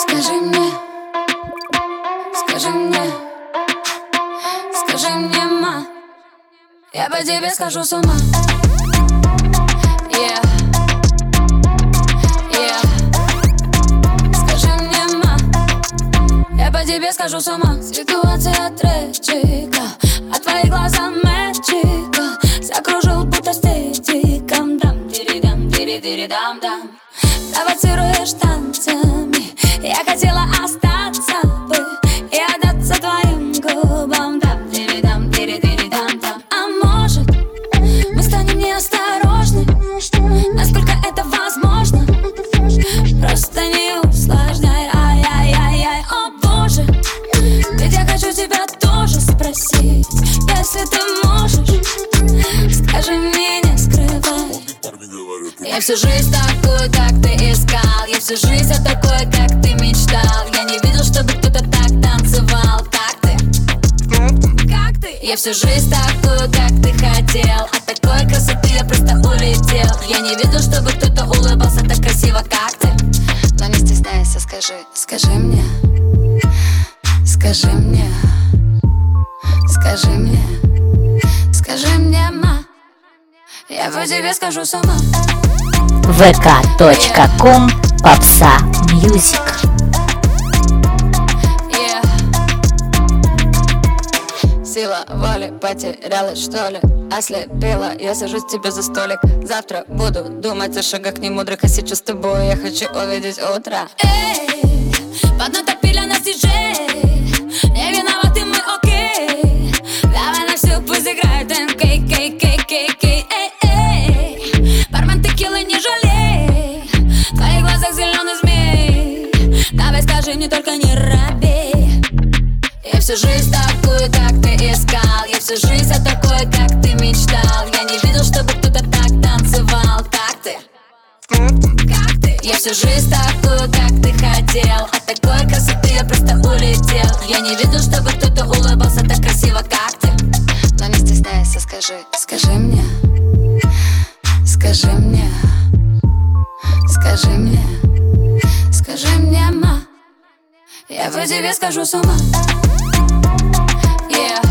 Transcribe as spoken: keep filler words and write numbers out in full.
Скажи мне, скажи мне, скажи мне, ма, я по тебе схожу с ума. Yeah, yeah. Скажи мне, ма, я по тебе схожу с ума. Ситуация трэчика, а твои глаза мэчика. Закружил будто стетиком. Дам-дири-дам, дири-дири-дам-дам. Провоцируешь танцами. Я хотела остаться бы и отдаться твоим губам. Дам-дири-дам, дири-дири-дам-дам. А может, мы станем неосторожны? Насколько это возможно? Просто не усложняй. Ай-яй-яй-яй, о боже. Ведь я хочу тебя тоже спросить. Если ты можешь, скажи мне, не скрывай. Я всю жизнь такую, как ты искал. Я всю жизнь о такой, как ты мечтал. Я не видел, чтобы кто-то так танцевал, как ты. Как ты? Я всю жизнь такую, как ты хотел. От такой красоты я просто улетел. Я не видел, чтобы кто-то улыбался так красиво, как ты. Но не стесняйся, скажи, скажи мне, скажи мне, скажи мне, скажи мне, ма, я по тебе схожу с ума. вэ ка точка ком Попса Мьюзик. Yeah. Сила воли потерялась, что ли? Ослепела, я сажусь тебе за столик. Завтра буду думать о шагах немудрых, а сейчас с тобой я хочу увидеть утро. Эй, поднатопили нас диджей. Не виноваты мы, окей. Давай на всю пусть играет эм кей кей кей кей кей. Эй, эй, бармен текилы не жалей. В твоих глазах зеленый змей. Давай скажи мне, только не робей. Я всю жизнь такую, как ты искал. Я всю жизнь о такой, как ты мечтал. Я не видел, чтобы кто-то так танцевал, как ты. Как ты? Я всю жизнь такую, как ты хотел. От такой красоты я просто улетел. Я не видел, чтобы кто-то улыбался так красиво, как ты. Но не стесняйся, скажи, скажи мне, скажи мне, скажи мне, скажи мне, ма, я по тебе схожу с ума. Yeah.